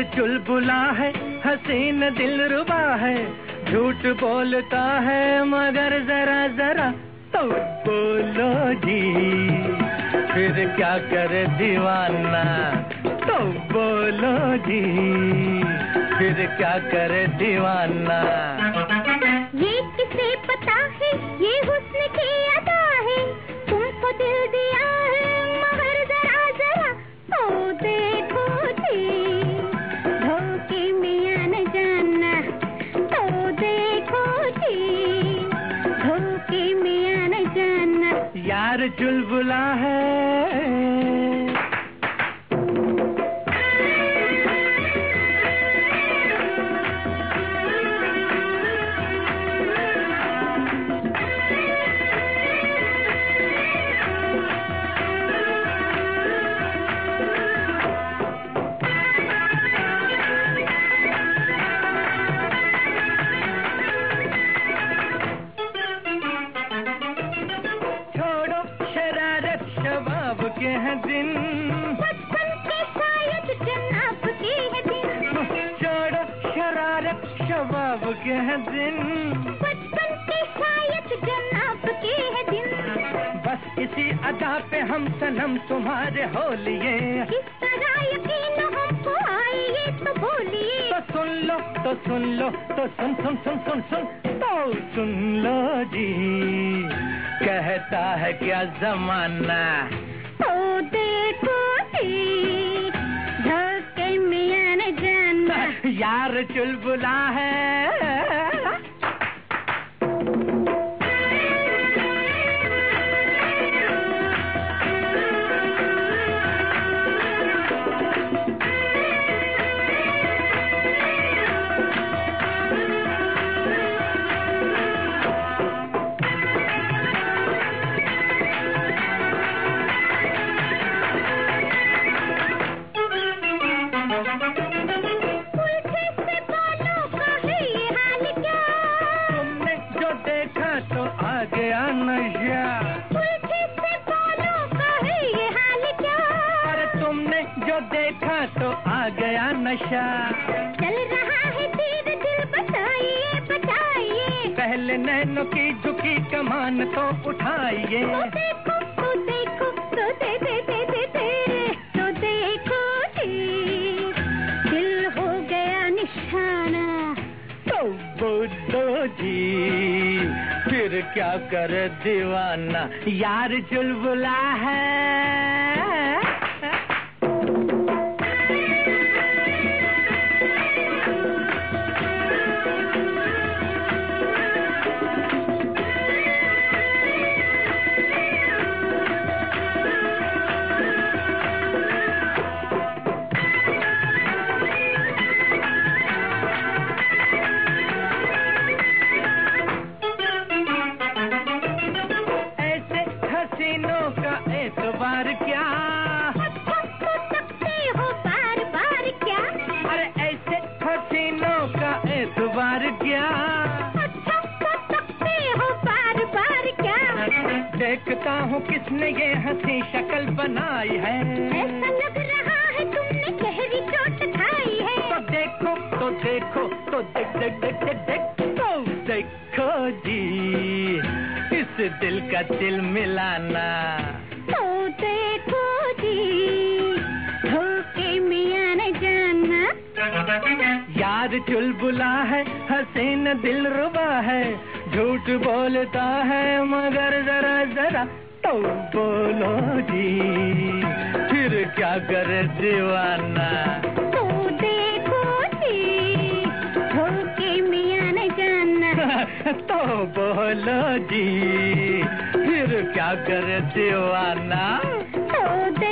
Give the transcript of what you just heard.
यार चुलबुला है, हसीन दिलरुबा है, झूठ बोलता है मगर जरा जरा तो बोलो जी, फिर क्या करे दीवाना, तो बोलो जी, फिर क्या करे दीवाना। ये किसे पता है, ये हुस्न की अदा है, तुमको दिल दिया है मगर जरा जरा तो देखो जी, धोखे में न जाना, तो देखो जी, धोखे में न जाना। यार चुलबुला है, के हैं दिन, बचपन के शायद जनाब के हैं दिन, छोड़ो शरारत शबाब के हैं दिन, बचपन के शायद जनाब के हैं दिन। बस इसी अदा पे हम सनम तुम्हारे हो लिए, किस तरह यकीन हमको आए ये तो बोलिए। तो सुन लो, तो सुन लो, तो सुन सुन सुन सुन सुन तो सुन लो जी, कहता है क्या जमाना, तो देखो जी, धोखे में न जाना। यार चुलबुला है। तो आ गया नशा, उल्टे से बोलो कहे ये हाल क्या, अरे तुमने जो देखा तो आ गया नशा। चल रहा है तीर दिल बताइए बताइए, पहले नैनों की झुकी कमान तो उठाइए। तो देखो तो देखो तो दे दे दे दे दे, तो देखो जी, दिल हो गया निशाना, तो बोलो जी, फिर क्या करे दीवाना। यार चुलबुला है। एतबार क्या, तो सकते हो बार बार क्या, अरे ऐसे हसीनों का एतबार क्या, तो सकते हो बार बार क्या। देखता हूँ किसने ये हंसी शक्ल बनाई है, ऐसा लग रहा है तुमने गहरी चोट खाई है। तो देखो तो देखो तो देख देख देख देख देख तो देखो जी, इस दिल का दिल मिलाना, तो देखो जी, धोखे में न जाना। यार चुलबुला है, हसीन दिलरुबा है, झूठ बोलता है मगर जरा जरा तो बोलो जी, फिर क्या करे दीवाना। तो देखो जी, धोखे में न जाना। तो बोलो जी, फिर क्या करे दीवाना। तो